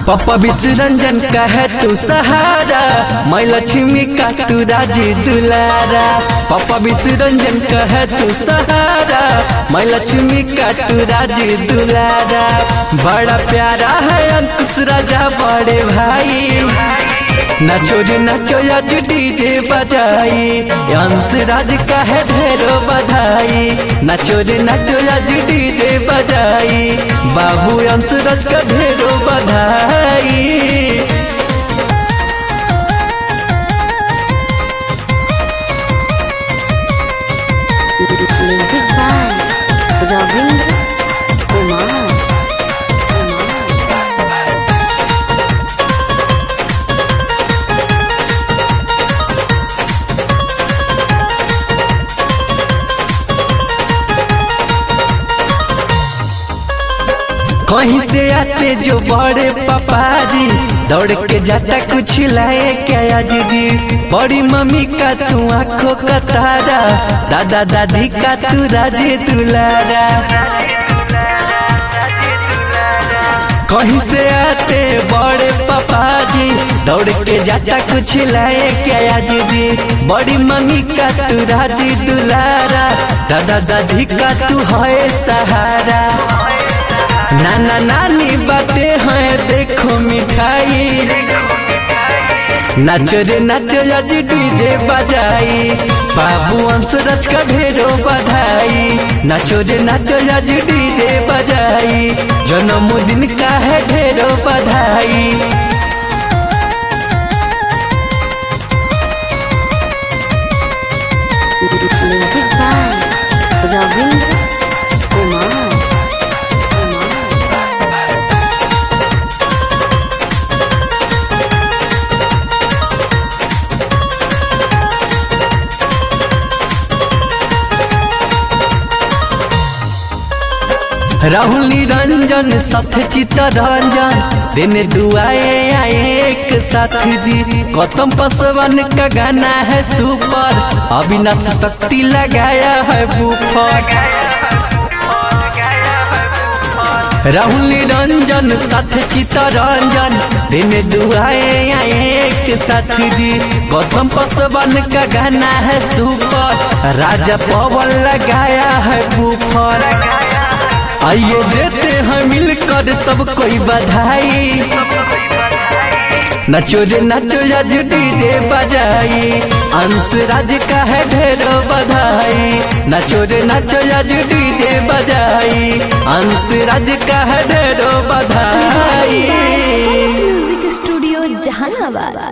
पप्पा विश्वरंजन का है तू सहारा, मैं लक्ष्मी का तू राजी दुलारा। पप्पा विश्वरंजन का है तू सहारा, मैं लक्ष्मी का तू राजी दुलारा। बड़ा प्यारा है अंकुश राजा बड़े भाई, नाचो रे नाचो आज डीजे बजाई। अंश राज का है ढेरों बधाई, नाचो रे नाचो आज डीजे बजाई। बाबू अंश राज का ढेरों बधाई। Music by Ravindra Kumar. कहीं से आते जो बड़े पापा जी, दौड़ के जाता कुछ लाए क्या जी। बड़ी मम्मी का तू आँखों का तारा, दादा दादी का तू राजे दुलारा। कहीं से आते बड़े पापा जी, दौड़ के जाता कुछ लाए क्या जी। बड़ी मम्मी का तू राजी दुलारा, दादा दादी का तू है सहारा। नाना नानी बातें हैं देखो मिठाई, नाचो रे नाचो आज डीजे बजाई। बाबू अंश राज का ढेरों बधाई, नाचो रे नाचो आज डीजे बजाई। जन्मदिन का है ढेरों बधाई। Music by Ravindra Kumar. Rahul Niranjan साथ चित्तरंजन, दिन दुआए आए एक साथ जी। गौतम पासवान का गाना है सुपर, अविनाश शक्ति लगाया है बुफर। राहुल निरंजन साथ चित्तरंजन, दिन दुआए आए एक साथ जी। गौतम पासवान का गाना है सुपर, राजा पवन लगाया है बुफर। आइए देते हैं मिलकर सब कोई बधाई, नाचो रे नाचो आज डीजे बजाई। अंश राज का है ढेरों बधाई, नाचो रे नाचो आज डीजे बजाई। अंश राज का है ढेरों बधाई। Music studio Jehanabad.